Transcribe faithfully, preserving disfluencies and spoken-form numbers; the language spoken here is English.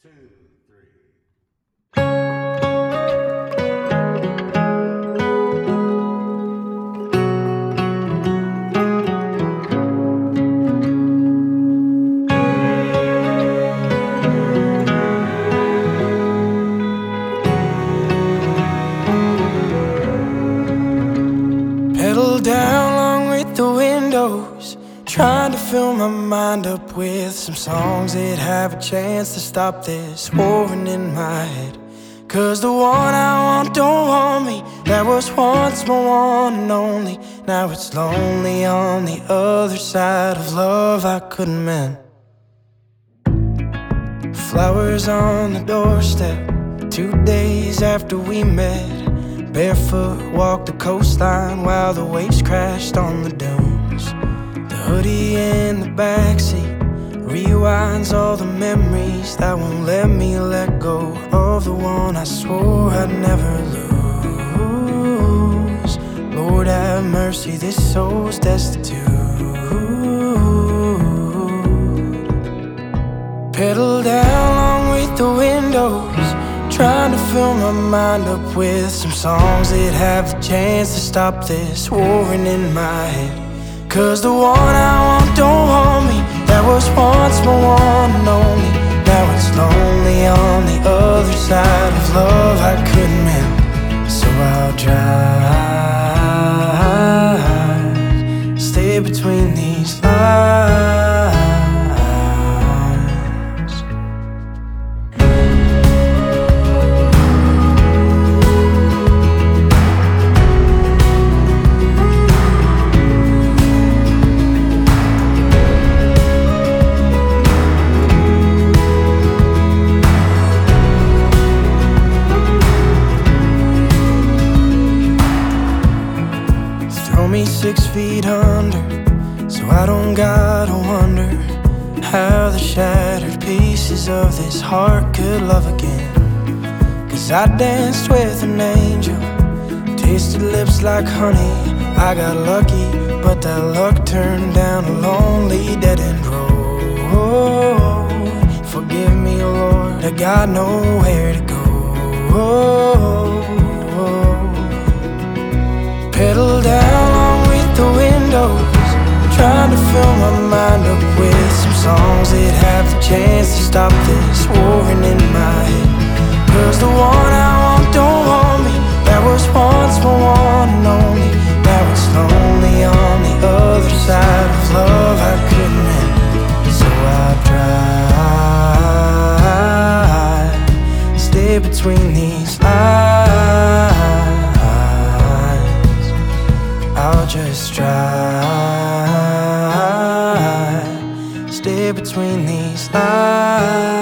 two, three. Pedal down along with the windows, trying to fill my mind up with some songs that have a chance to stop this warring in my head. Cause the one I want don't want me. That was once my one and only. Now it's lonely on the other side of love I couldn't mend. Flowers on the doorstep, two days after we met. Barefoot walked the coastline while the waves crashed on the dunes. The hoodie in the backseat rewinds all the memories that won't let me let go of the one I swore I'd never lose. Lord have mercy, this soul's destitute. Pedal down along with the windows, trying to fill my mind up with some songs that have the chance to stop this warring in my head. Cause the one I want don't want me. That was once my one and only. Now it's lonely on the other side of love I couldn't mend. So I'll drive, stay between these lines. Me six feet under, so I don't gotta wonder how the shattered pieces of this heart could love again. Cause I danced with an angel, tasted lips like honey. I got lucky, but that luck turned down a lonely dead-end road. Forgive me, Lord, I got nowhere to go. Pedal down along with the windows, trying to fill my mind up with some songs that have the chance to stop this warring in my head. Cause the one I want don't want me. That was once my one and only. Now it's lonely on the other side of love I couldn't end. So I try, stay between these lines. I'll just try, stay between these lines.